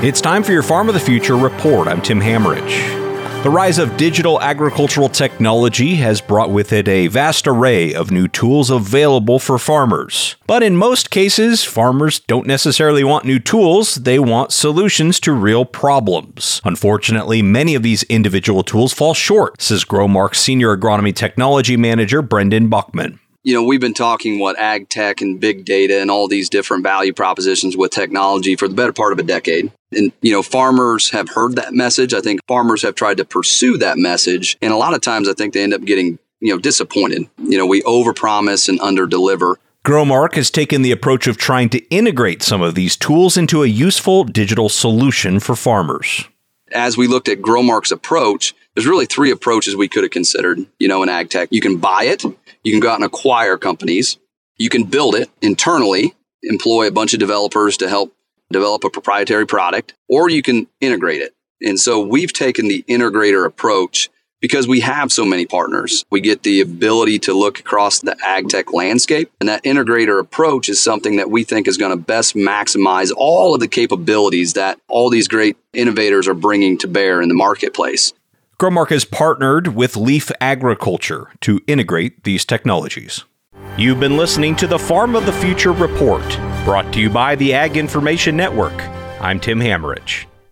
It's time for your Farm of the Future report. I'm Tim Hammerich. The rise of digital agricultural technology has brought with it a vast array of new tools available for farmers. But in most cases, farmers don't necessarily want new tools, they want solutions to real problems. Unfortunately, many of these individual tools fall short, says Growmark's Senior Agronomy Technology Manager, Brendan Buckman. We've been talking ag tech and big data and all these different value propositions with technology for the better part of a decade. And, farmers have heard that message. I think farmers have tried to pursue that message. And a lot of times I think they end up getting, disappointed. We overpromise and underdeliver. Growmark has taken the approach of trying to integrate some of these tools into a useful digital solution for farmers. As we looked at Growmark's approach, there's really three approaches we could have considered, in ag tech. You can buy it. You can go out and acquire companies. You can build it internally, employ a bunch of developers to help develop a proprietary product, or you can integrate it. And so we've taken the integrator approach because we have so many partners. We get the ability to look across the ag tech landscape. And that integrator approach is something that we think is going to best maximize all of the capabilities that all these great innovators are bringing to bear in the marketplace. Growmark has partnered with Leaf Agriculture to integrate these technologies. You've been listening to the Farm of the Future report, brought to you by the Ag Information Network. I'm Tim Hammerich.